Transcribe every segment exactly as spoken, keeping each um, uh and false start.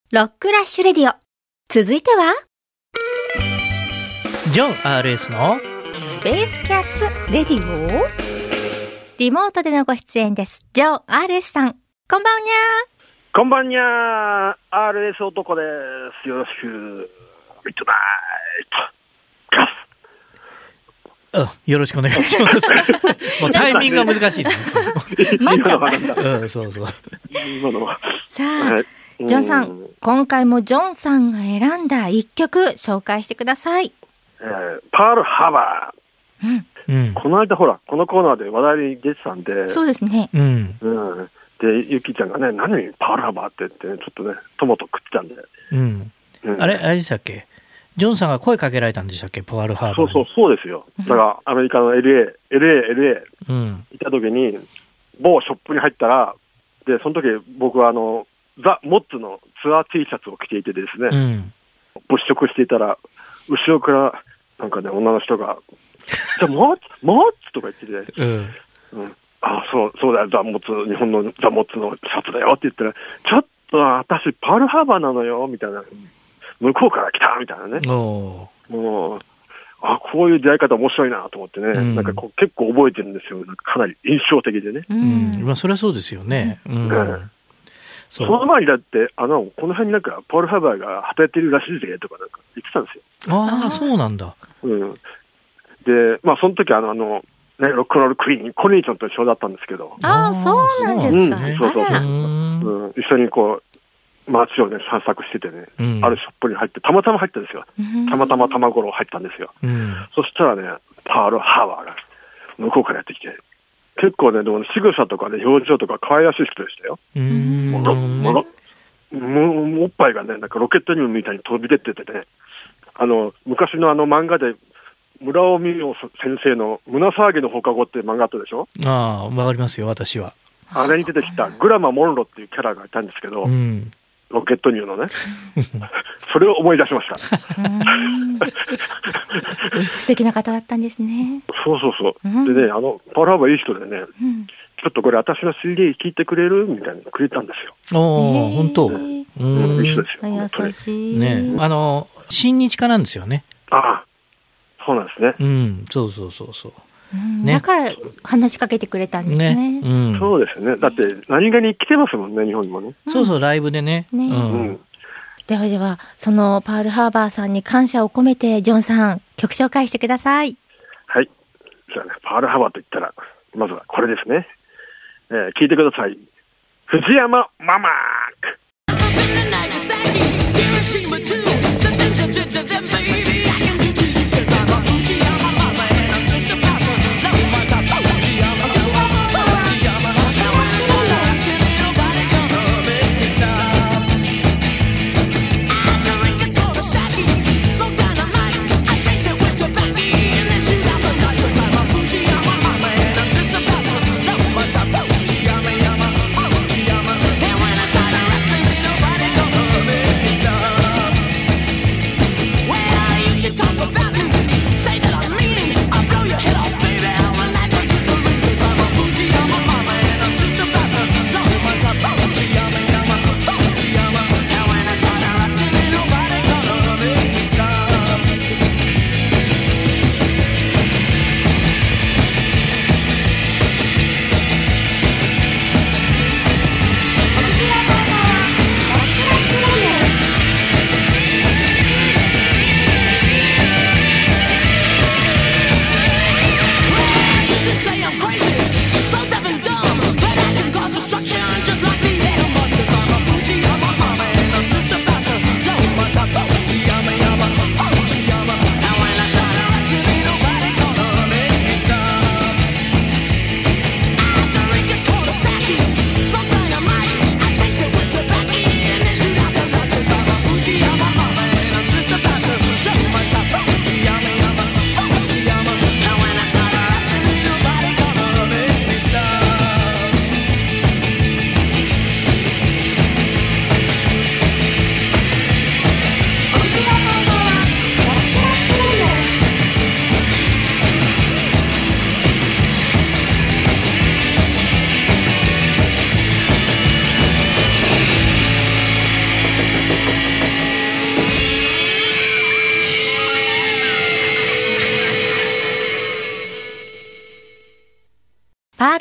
ロックラッシュレディオ。続いてはジョン アールエス のスペースキャッツレディオ。リモートでのご出演です。ジョン アールエス さん、こんばんにゃー。 こんばんにゃー。 アールエス 男です。よろしく。ミッドナイトガス。 よろしくお願いしますもうタイミングが難しいです待っちゃったうん、そうそう今のはさあ、はい、ジョンさん、今回もジョンさんが選んだ一曲紹介してください。 えー、パールハーバー、うん、この間ほらこのコーナーで話題に出てたんで。 そうですね、 うんうん、でゆきちゃんがね、何パールハーバーって言って、ね、ちょっとねトマト食ってたんで、うんうん、あれあれでしたっけ、ジョンさんが声かけられたんでしたっけ、パールハーバーに。 そうそうそうですよ。だからアメリカの エルエー、エルエー、エルエー、 うん、 行った時に某ショップに入ったら、でその時僕はあのザ・モッツのツアー T シャツを着ていてですね、うん、物色していたら後ろからなんかね女の人がじゃあモッツモッツとか言ってて、うんうん、あそうそうだよ、ザ・モッツ、日本のザ・モッツのシャツだよって言ったら、ちょっと私パールハーバーなのよみたいな、向こうから来たみたいなね。おもうあこういう出会い方面白いなと思ってね、うん、なんかこう結構覚えてるんですよ。なんかかなり印象的でね、 うんまあ、それはそうですよね、うんうん、 そ, その前にだってあのこの辺になんかパールハーバーが働いてるらしいぜとかなんか言ってたんですよ。 ああそうなんだ、 うん、でまあその時あのあのね、ロックンロールクイーンコニーちゃんと一緒だったんですけど。 ああそうなんですか、うん、 そうそうそう、うん、一緒にこう街をね散策しててね、うん、あるショップに入ってたまたま入ったんですよ、うん、たまたま卵入ったんですよ、うん、そしたらねパールハーバーが向こうからやってきて、結構ねでも仕草とかね表情とか可愛らしい人でしたよ。うーんものもおっぱいがねなんかロケットニウムみたいに飛び出ててね、あの昔のあの漫画で村尾美代先生の胸騒ぎの放課後って漫画あったでしょ。 ああわかりますよ私は。 あれに出てきたグラマ・モンロっていうキャラがいたんですけど、うんロケットニューのねそれを思い出しました素敵な方だったんですね。 そうそうそう、うん、でねあのパールハーバーいい人でね、うん、ちょっとこれ私の シーディー 聞いてくれるみたいにくれたんですよ。 おー本当、 ね、うんいい人ですよ。 優しいね。あの親日家なんですよね。 ああそうなんですね。 うんそうそうそうそうね、だから話しかけてくれたんですね。ね、 うん、そうですね。だって何気に来てますもんね日本にもね、 うん、そうそうライブでね。ね、うん、 ではではそのパールハーバーさんに感謝を込めてジョンさん曲紹介してください。 はい。じゃあねパールハーバーと言ったらまずはこれですね、えー、聞いてください。藤山ママーク。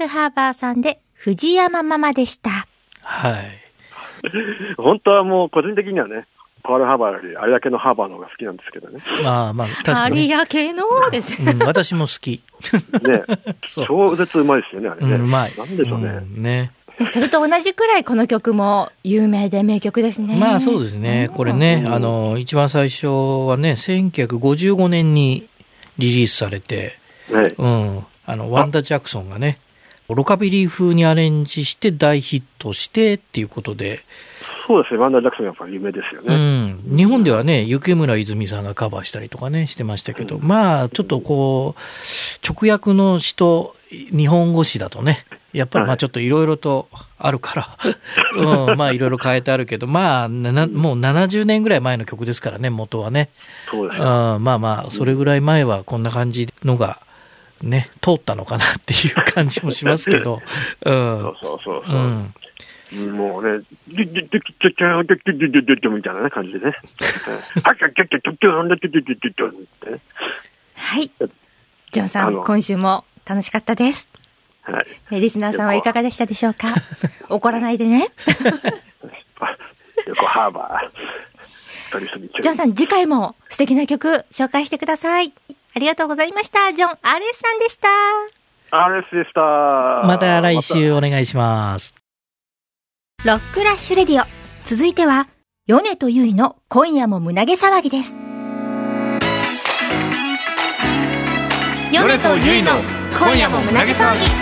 ルハーバーさんで藤山ママでした。 はい。 本当はもう個人的にはね、パールハーバーより有明のハーバーの方が好きなんですけどね。 まあまあ、確かに、 ね。有明のですね、 うん。私も好き。 ね。超絶うまいですよね、あれね。 うん、うまい。 なんでしょうね。 うん、ね。 それと同じくらいこの曲も有名で名曲ですね。 まあそうですね。これね、あの、一番最初はね、せんきゅうひゃくごじゅうごねんにリリースされて、 ね、 うん。あの、ワンダ・ジャクソンがね、ロカビリー風にアレンジして大ヒットしてっていうことで。 そうですね、ワンダー・ジャクソンやっぱり有名ですよね。 うん。日本ではね、雪村泉さんがカバーしたりとかね、してましたけど、うん、まあ、ちょっとこう、直訳の詩と日本語詩だとね、やっぱりまあちょっといろいろとあるから、はい、うん、まあいろいろ変えてあるけど、まあ、なもうななじゅうねんぐらい前の曲ですからね、元はね。 そうですね。 うん、まあまあ、それぐらい前はこんな感じのが、ね、通ったのかなっていう感じもしますけど。うん。 そうそうそうそう。うん、もうね、ドゥドゥドゥドゥドゥドゥドゥドゥドゥみたいなね感じでね。 はい。ジョンさん、今週も楽しかったです。はい。リスナーさんはいかがでしたでしょうか。怒らないでね。 横ハーバー。 ジョンさん、次回も素敵な曲紹介してください。ありがとうございました。ジョン アールエス さんでした。 アールエス でした。 また来週お願いします。 ロックラッシュレディオ。続いては、米とゆいの今夜も胸毛騒ぎです。米とゆいの今夜も胸毛騒ぎ。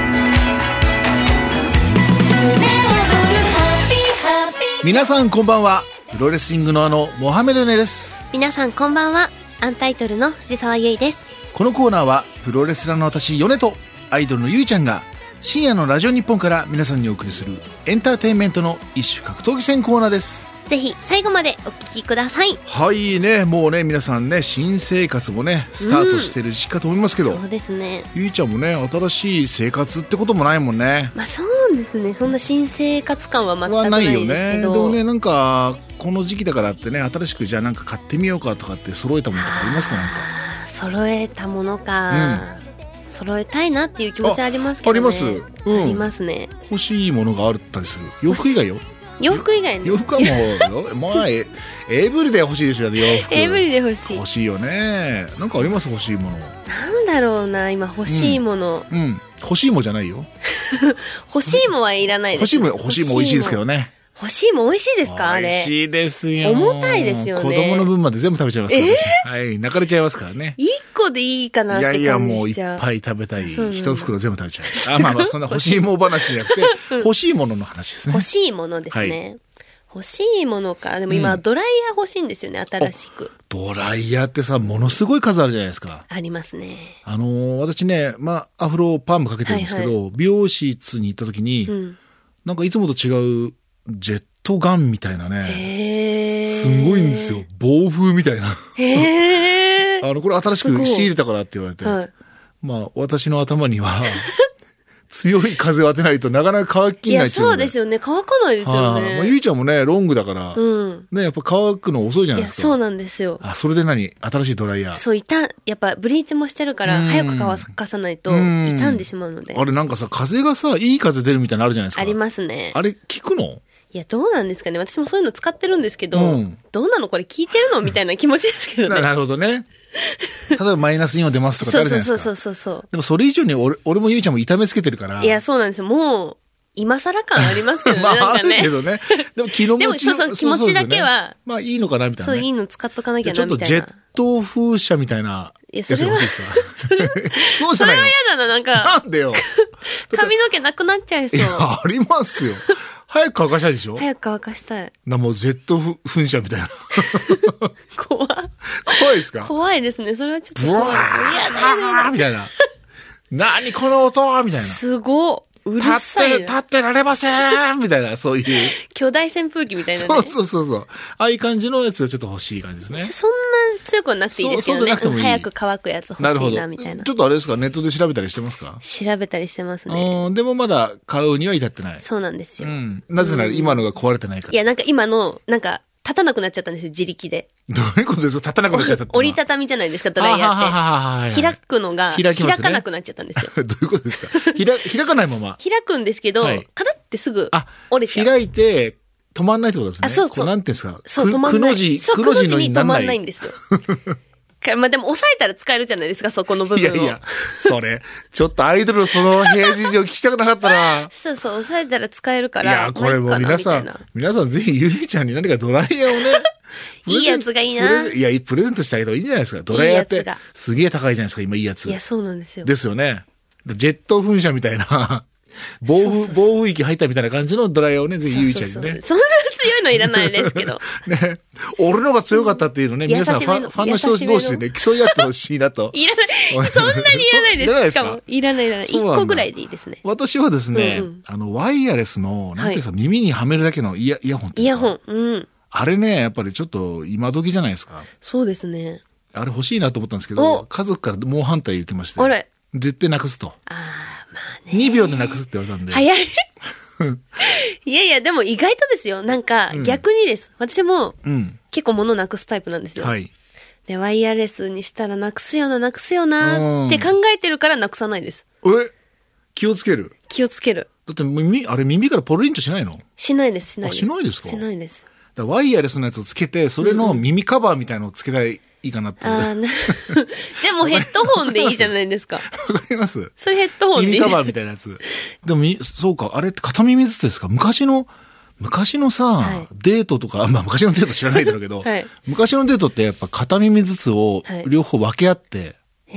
皆さんこんばんは。プロレスリングのあのモハメドネです。 皆さんこんばんは。アンタイトルの藤沢優衣です。 このコーナーはプロレスラーの私米とアイドルのゆいちゃんが深夜のラジオ日本から皆さんにお送りするエンターテインメントの一種格闘技戦コーナーです。 ぜひ最後までお聞きください。 はいね、もうね皆さんね新生活もねスタートしてる時期かと思いますけど、 うん、そうですね。 ゆいちゃんもね新しい生活ってこともないもんね。 まあそうですね。そんな新生活感は全くないですけど、 ないよね。でもねなんかこの時期だからってね新しくじゃあなんか買ってみようかとかって揃えたものとかありますか？なんか揃えたものか、うん、揃えたいなっていう気持ちありますけどね。 あります、 うん、ありますね。 欲しいものがあったりする。洋服以外よ。 洋服以外ね。 洋服はもうまあエブリで欲しいですよね。洋服エブリで欲しい。 欲しいよね。なんかあります？欲しいもの。 なんだろうな今欲しいもの、 うん、うん、欲しいもじゃないよ。 欲しいもはいらないです。 欲しいも欲しいも美味しいですけどね。 欲しいも美味しいですか？あれ美味しいですよ。 重たいですよね。 子供の分まで全部食べちゃいますから、えー、はい泣かれちゃいますからね。 一個でいいかなって感じしちゃう。いやいやもういっぱい食べたい。一袋全部食べちゃう。あまあまあそんな欲しいも話じゃなくて欲しいものの話ですね。 欲しいものですね、はい、欲しいものか。でも今、うん、ドライヤー欲しいんですよね、新しく。 ドライヤーってさものすごい数あるじゃないですか。 ありますね。 あのー、私ねまあアフロパームかけてるんですけど、はいはい、美容室に行った時に、うん、なんかいつもと違うジェットガンみたいなね。へー。すごいんですよ。暴風みたいな。へー。あの、これ新しく仕入れたからって言われて。はい、まあ、私の頭には、強い風を当てないとなかなか乾きにないっていう。 いや、そうですよね。乾かないですよね。 まあ、ゆいちゃんもね、ロングだから、うん、ね、やっぱ乾くの遅いじゃないですか。 いや、そうなんですよ。 あ、それで何？新しいドライヤー。 そう、傷ん、やっぱブリーチもしてるから、早く乾かさないと傷んでしまうので。 あれなんかさ、風がさ、いい風出るみたいなのあるじゃないですか。 ありますね。 あれ、効くの？ いや、どうなんですかね。私もそういうの使ってるんですけど、うん、どうなのこれ聞いてるのみたいな気持ちですけどね。 なるほどね。例えばマイナスイオン出ますとかあるじゃないですか。 そうそうそうそうそう。 でもそれ以上に俺、俺もゆいちゃんも痛めつけてるから。 いや、そうなんですよ。もう、今更感ありますけどね。 まあ、 なんかね。 あるけどね。でも気の持ちでもそうそう、気持ちだけは、ね、 まあいいのかなみたいな、ね。 そう、いいの使っとかなきゃなみたいな。 ちょっとジェット風車みたいな。 いや、それは、 それそうじゃないの。 それは嫌だな、なんか。 なんでよ。 髪の毛なくなっちゃいそう。いや、 ありますよ。早く乾かしたいでしょ？ 早く乾かしたい。 な、もう Z 噴射みたいな。 怖い。 怖いですか？ 怖いですね。それはちょっと怖い。 ブワーみたいな。何この音みたいな。 すごっ。うるさい。 立って、立ってられませんみたいな、そういう。 巨大扇風機みたいなね。 そうそうそうそう。ああいう感じのやつがちょっと欲しい感じですね。 そんな強くはなくていいですけどね。そう、そうなくてもいい。早く乾くやつ欲しいな、なみたいな。 ちょっとあれですか、ネットで調べたりしてますか？ 調べたりしてますね。 うん、でもまだ買うには至ってない。 そうなんですよ。 うん。なぜなら今のが壊れてないから。 いや、なんか今の、なんか、 立たなくなっちゃったんですよ、自力で。 どういうことですか？立たなくなっちゃったって。 折りたたみじゃないですか、ドライヤーって。開くのが、開かなくなっちゃったんですよ。 どういうことですか？開かないまま。 開くんですけど、カタってすぐ折れちゃう。 開いて、止まんないってことですね。 あ、そうそう。 なんていうんですか？ そう、止まんない。 くの字、 そう、くの字に止まんないんですよ。まあでも押さえたら使えるじゃないですか、そこの部分を。 いやいや、それ、ちょっとアイドルのその部屋事情聞きたくなかったな。 そうそう、押さえたら使えるから。 いや、これもう皆さん、皆さんぜひゆいちゃんに何かドライヤーをね。 いいやつがいいな。 いや、プレゼントしてあげた方がいいんじゃないですか。ドライヤーってすげえ高いじゃないですか、今いいやつ。 いや、そうなんですよ。 ですよね。ジェット噴射みたいな、暴風、暴風域入ったみたいな感じのドライヤーをね、ぜひゆいちゃんにね。 そんな強いのいらないですけど。 ね。俺のが強かったっていうのね、皆さんファン、ファンの人同士でね、競い合ってほしいなと。 いらない。そんなにいらないです。しかも、いらないいらない。一個ぐらいでいいですね。 私はですね、あの、ワイヤレスの、なんていうんですか、耳にはめるだけのイヤ、イヤホンってイヤホン。うん。 あれね、やっぱりちょっと今時じゃないですか。 そうですね。 あれ欲しいなと思ったんですけど、家族から猛反対受けまして。 あれ絶対なくすと。 ああ、まあね。 にびょうでなくすって言われたんで。 早い。いやいや、でも意外とですよ。なんか、逆にです。うん、私も、結構物なくすタイプなんですよ。はい。で、ワイヤレスにしたらなくすよな、なくすよな、って考えてるからなくさないです。 え気をつける気をつける。 だって耳、あれ耳からポロリンとしないの？ しないです、しないです。 あ、しないですか？ しないです。 だワイヤレスのやつをつけて、それの耳カバーみたいなのをつけたい。いいかなって。 ああ、なるほど。じゃあもうヘッドホンでいいじゃないですか。 わかりますそれヘッドホンでいい。 耳カバーみたいなやつ。でも、そうか、あれって片耳ずつですか？昔の、昔のさ、はい、デートとか、まあ昔のデート知らないだろうけど、はい、昔のデートってやっぱ片耳ずつを両方分け合って、はい、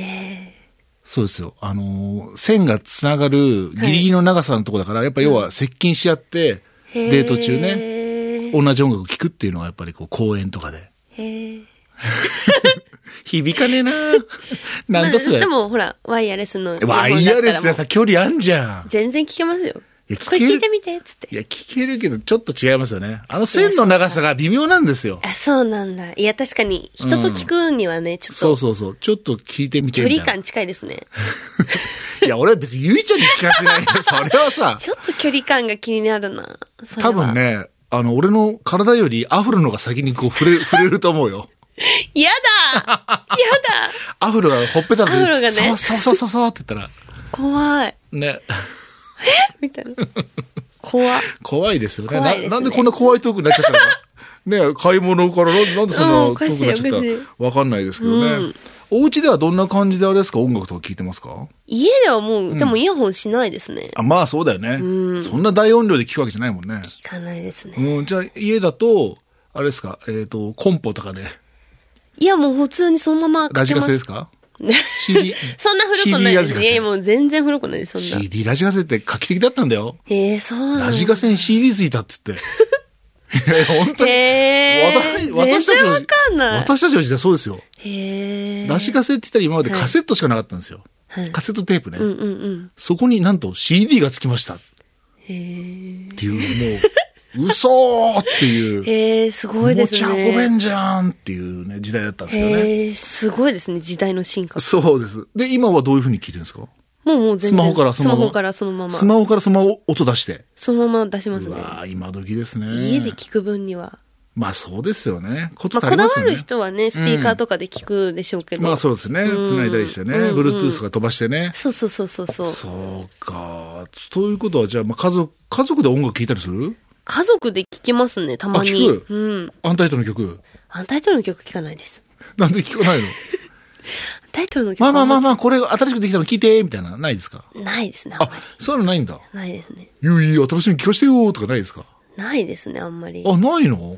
そうですよ。あのー、線がつながるギリギリの長さのとこだから、やっぱ要は接近し合って、デート中ね、同じ音楽を聴くっていうのがやっぱりこう公園とかで。へー響かねえななんだそれ、 まあ、でもほらワイヤレスのワイヤレスでさ距離あんじゃん。 全然聞けますよ。いやこれ聞いてみてっつって。 いや聞けるけどちょっと違いますよね。あの線の長さが微妙なんですよ。 あ、そうなんだ。いや確かに人と聞くにはね、うん、ちょっとそうそうそうちょっと聞いてみてみたいな。 距離感近いですね。 いや俺は別にゆいちゃんに聞かせないよ。それはさちょっと距離感が気になるな。 多分ねあの俺の体よりアフロのが先にこう触れ触れると思うよ。 やだやだアフロがほっぺたのアフロがねそうそうそうそうそうって言ったら怖いねえみたいな怖怖いですよ ね, ね な, なんでこんな怖いトークになっちゃったのかね買い物からなんでそんなトークになっちゃったわかんないですけどね、うん、お家ではどんな感じであれですか音楽とか聞いてますか？ 家ではもう、うん、でもイヤホンしないですね。 あまあそうだよね、うん、そんな大音量で聞くわけじゃないもんね。 聞かないですね、 うん、じゃあ家だとあれですかえっ、ー、とコンポとかでいやもう普通にそのままかけます。 ラジカセですか？シーディーそんな古くないです。いやいやもう全然古くないです。そんなシーディー ラジカセって画期的だったんだよ。 へえそうなんだ。 ラジカセに シーディー ついたって言っていや本当にへ私たちのわかんない。 私たちの時代そうですよ。 へえラジカセって言ったら今までカセットしかなかったんですよ、はい、カセットテープね、 うんうんうん、 そこになんと シーディー がつきました。へえっていうもう嘘ーっていう。 へー、すごいですね。 持ち運べんじゃんっていうね、時代だったんですけどね。 へー、すごいですね、時代の進化。 そうです。で、今はどういう風に聞いてるんですか？もうもう全然。 スマホからそのまま。 スマホからそのまま。 スマホからそのまま音出して。 そのまま出しますね。 うわー、今時ですね。 家で聞く分には。 まあそうですよね。こと足りますよね。まあこだわる人はね、スピーカーとかで聞くでしょうけど。 うん、まあそうですね。繋いだりしてね。ブルートゥースとか飛ばしてね。 そうそうそうそうそう。 そうか。ということは、じゃあ、まあ家族、家族で音楽聴いたりする？ 家族で聴きますね、たまに。 あ、聞く？ うん。 アンタイトルの曲？ アンタイトルの曲聴かないです。 なんで聴かないの？ タイトルの曲。 まあまあまあまあ、これ新しくできたの聴いて、みたいな、ないですか？ ないですね。 あ、そういうのないんだ。 ないですね。 ゆい、新しいの聴かしてよとかないですか？ ないですね、あんまり。 あ、ないの？うん。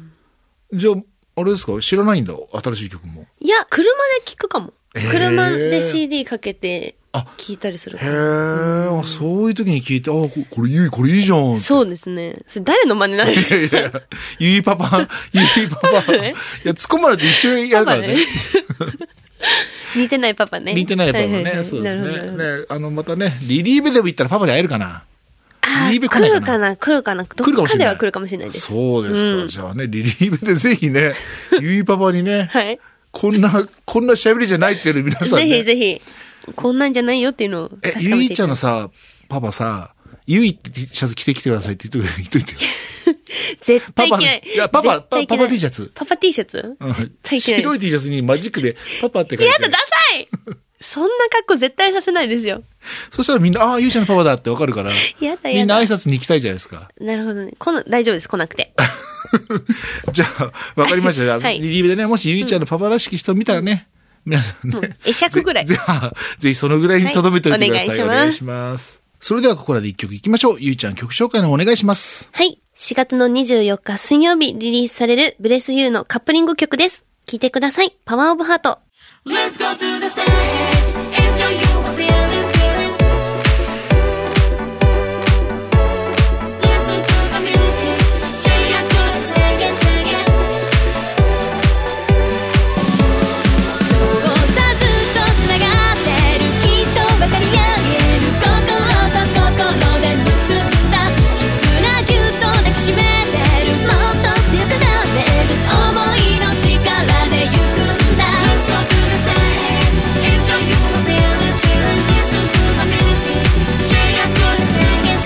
じゃあ、あれですか？知らないんだ、新しい曲も。 いや、車で聴くかも。車で シーディー かけて、聞いたりするかも。へー、うん、そういう時に聞いて、あ、これゆい、これいいじゃん。 そうですね。それ誰の真似なんですか？いやいや、 ゆいパパ、ゆいパパ。いや、突っ込まれて一緒にやるからね。 似てないパパね。 似てないパパね。はいはいはい、そうですね。ね、あの、またね、リリーベでも行ったらパパに会えるかな。 あリリーベ来るかな来るかなどっかでは来るかもしれないです。 そうですか。うん、じゃあね、リリーベでぜひね、ゆいパパにね、 はい、 こんな、こんな喋りじゃないっていう皆さんね。 ぜひぜひ。こんなんじゃないよっていうのを確かめていただいて。 え、ゆいちゃんのさ、パパさ、ゆいってシャツ着てきてくださいって言っといて。 絶対着ない。 いや、パパ、パパ T シャツ。 パパ T シャツ、うん、絶対着ない。 白い T シャツにマジックでパパって書いて。 やだ、ダサいそんな格好絶対させないですよ。 そしたらみんな、ああ、ゆうちゃんのパパだってわかるから。やだやだ。 みんな挨拶に行きたいじゃないですか。 なるほどね。この、大丈夫です、来なくて。 じゃあ、わかりました。はい、リリーベでね、もしゆいちゃんのパパらしき人見たらね、うん、皆さんね。 会釈ぐらい。 ぜ、ぜ、ぜひそのぐらいに留めておいてください。はい、お願いします。それではここらで一曲いきましょう。ゆいちゃん曲紹介のお願いします。 はい。しがつのにじゅうよっか水曜日リリースされるブレスユーのカップリング曲です。聴いてください。パワーオブハート。Let's go to the stage, enjoy you a feeling, feeling. Listen to the music, shake your body, sing it, sing it. そうさずっとつながってる、きっと分かり合える、心と心で結んだ絆ぎゅっと抱きしめてる、もっと強くなれる、想いの力で行くんだ。Let's go to the stage, enjoy you a feeling, feeling. Listen to the music, shake your body, sing it,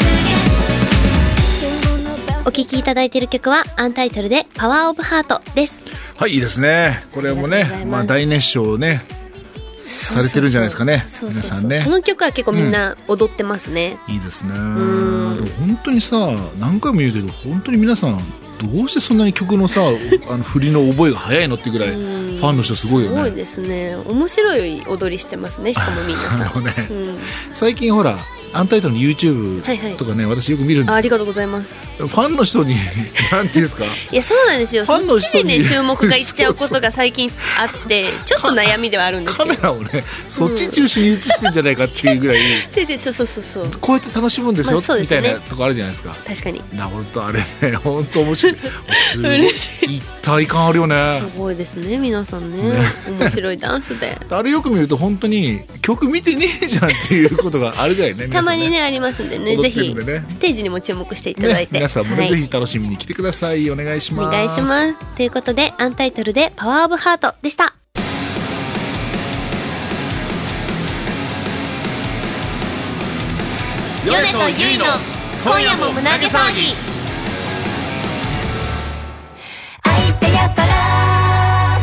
sing it. お聴きいただいている曲はアンタイトルでパワーオブハートです。 はい、いいですね。これもね、まあ大熱唱ねされてるんじゃないですかね。 そうそうそう、皆さんね。この曲は結構みんな踊ってますね。 うん、いいですね。本当にさ、何回も言うけど本当に皆さんどうしてそんなに曲のさあの振りの覚えが早いのってぐらいファンの人すごいよね。 すごいですね。面白い踊りしてますね。しかもみんなさ、ねうん、最近ほらアンタイトルの YouTube とかね、はいはい、私よく見るんです。 あ, ありがとうございます。 ファンの人になんていうんですかいやそうなんですよ。そっちでね注目がいっちゃうことが最近あってちょっと悩みではあるんですけど、 カメラをねそっち中心に映してんじゃないかっていうぐらい、 うん、そうそうそうそう、 こうやって楽しむんですよ、まあそうですね、みたいなとこあるじゃないですか。 確かにな、本当あれね本当面白いすごい一体感あるよね。 すごいですね皆さん ね, ね面白いダンスであれよく見ると本当に曲見てねえじゃんっていうことがあるぐらいねたまにねありますんでね、ぜひステージにも注目していただいて、 ね、皆さんもね、はい、ぜひ楽しみに来てください。お願いします。 お願いします。ということでアンタイトルでパワーオブハートでした。ヨネとユイの今夜も胸毛騒ぎ。愛ってやっぱら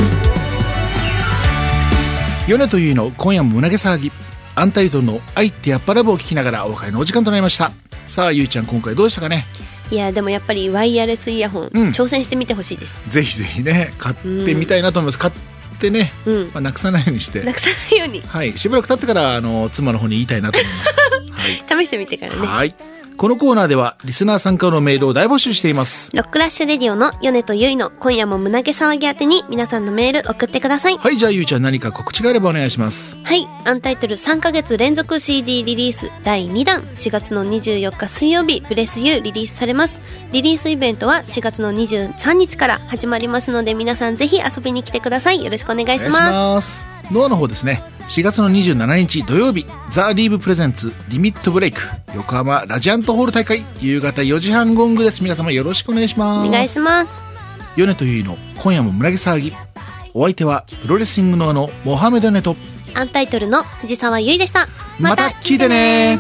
ヨネとユイの今夜も胸毛騒ぎ、アンタイトルの愛ってやっぱラブを聞きながらお別れのお時間となりました。さあゆいちゃん今回どうでしたかね。 いやでもやっぱりワイヤレスイヤホン、うん、挑戦してみてほしいです。 ぜひぜひね買ってみたいなと思います。買ってね、うんまあ、なくさないようにしてなくさないように、 はい、しばらく経ってからあの妻の方に言いたいなと思います、 はい、試してみてからね。 はい、このコーナーではリスナー参加のメールを大募集しています。 ロックラッシュレディオのヨネとユイの今夜も胸毛騒ぎ宛てに皆さんのメール送ってください。 はい、じゃあゆいちゃん何か告知があればお願いします。 はい、アンタイトルさんかげつ連続 シーディー リリースだいにだんしがつのにじゅうよっか水曜日ブレスユーリリースされます。リリースイベントはしがつのにじゅうさんにちから始まりますので皆さんぜひ遊びに来てください。よろしくお願いします。お願いします。 ノアの方ですね、しがつのにじゅうしちにち土曜日ザ・リーブプレゼンツリミットブレイク横浜ラジアントホール大会夕方よじはんゴングです。皆様よろしくお願いします。 お願いします。 ヨネとユイの今夜も胸毛騒ぎ、お相手はプロレスリングノアのモハメドネとアンタイトルの藤沢ユイでした。 また聞いてね。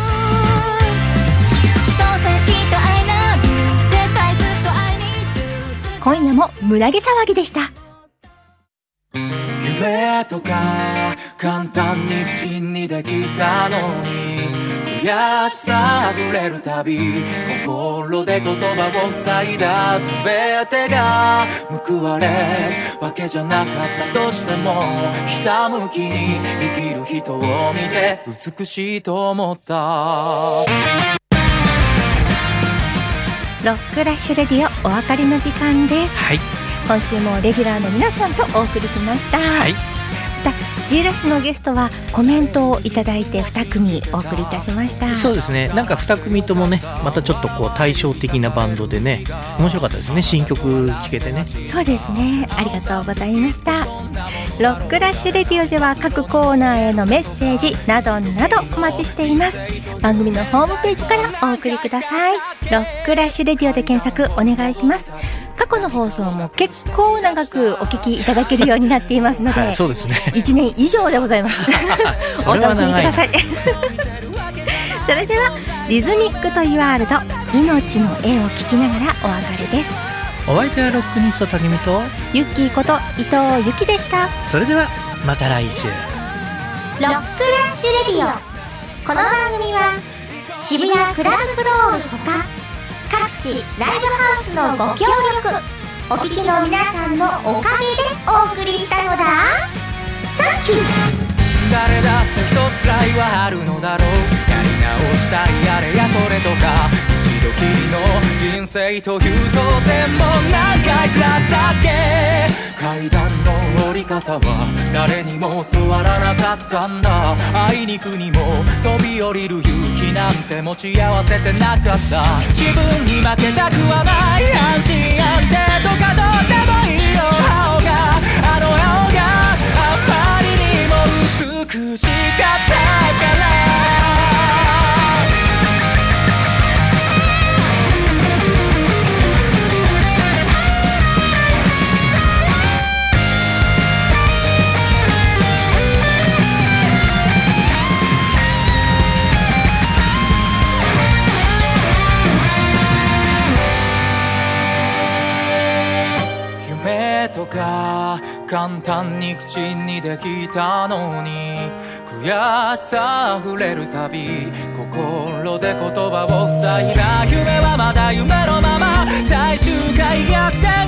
今夜も胸毛騒ぎでした。 夢とか簡単に口にできたのに悔しさあふれるたび心で言葉を塞いだ全てが報われるわけじゃなかったとしてもひたむきに生きる人を見て美しいと思った。 ロックラッシュレディオお別れの時間です。 はい、 今週もレギュラーの皆さんとお送りしました。はい、また G ラッシュのゲストはコメントをいただいてに組お送りいたしました。 そうですね、なんかに組ともねまたちょっとこう対照的なバンドでね面白かったですね。新曲聴けてね。 そうですね、ありがとうございました。ロックラッシュレディオでは各コーナーへのメッセージなどなどお待ちしています。番組のホームページからお送りください。ロックラッシュレディオで検索お願いします。過去の放送も結構長くお聞きいただけるようになっていますので、 はい、そうですね、 いちねん以上でございますお楽しみくださいそれではリズミックトイワールド命の絵を聞きながらお別れです。 お相手はロックニストたけみとユッキーこと伊藤由紀でした。 それではまた来週。 ロックラッシュレディオ。この番組は渋谷クラブフロールほか各地ライブハウスのご協力、お聞きの皆さんのおかげでお送りしたのだ。サンキュー。 誰だって一つくらいはあるのだろう。やり直したいあれやこれとか、一度きりの人生という当然も何回くらったっけ。階段の降り方は誰にも教わらなかったんだ。あいにくにも飛び降りる勇気なんて持ち合わせてなかった。自分に負けたくはない、安心安定とかどうでもいいよ。青があの青があまりにも美しかったから。夢とか簡単に口にできたのに、悔しさ溢れるたび心で言葉を塞いだ。夢はまだ夢のまま、最終回逆転